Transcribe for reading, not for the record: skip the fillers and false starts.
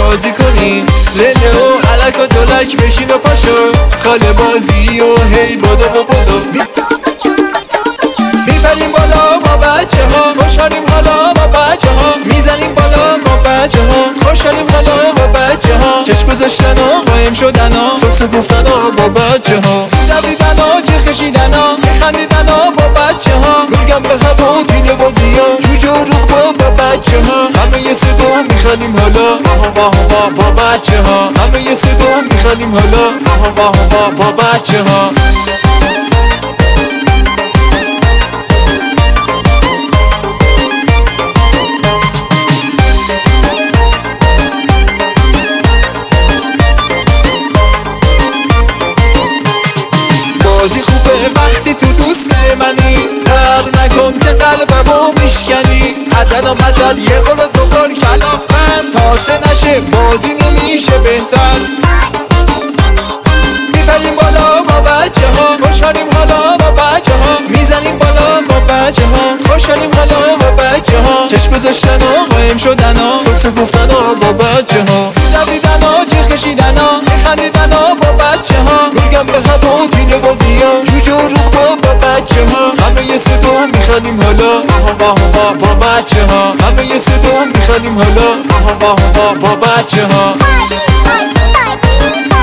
بازی کنیم، رنه و علک و دولک بشین و پاشو، خاله بازی و هی بدو و بدو. میپریم بالا با بچه ها، خوشحالیم حالا با بچه ها، میزنیم بالا با بچه ها، خوشحالیم حالا با بچه ها. چشم گذاشتن و قایم شدن ها، سکس گفتن ها با بچه ها، دویدن ها، جیغ کشیدن ها، میخندیدن ها با بچه ها، گرگم به هوا و تیله بازی ها، جوجه و روغ با بچه ها. همه یه صدا میخندیم حالا با بچه ها، همه یه صدا میخندیم حالا با بچه ها. بازی خوبه وقتی تو دوست منی، در نکن که قلبمو میشکنی، عدد و مدد یه قول و دو قول کلاف من، تاسه نشه بازی نمیشه بهتر. میپریم بالا با بچه ها، خوشحالیم حالا با بچه ها، میزنیم بالا با بچه ها، خوشحالیم حالا با بچه ها. چشم گذاشتن و قایم شدن ها، سکس گفتن ها با بچه ها، دویدن ها، جیغ کشیدن ها، میخندیدن ها با بچه ها، گرگم به هوا و تیله بازی ها، جوجه و روغ با بچه ها. همه یه صدا میخندیم حالا با بچه ها، همه یه صدا میخندیم حالا با بچه ها.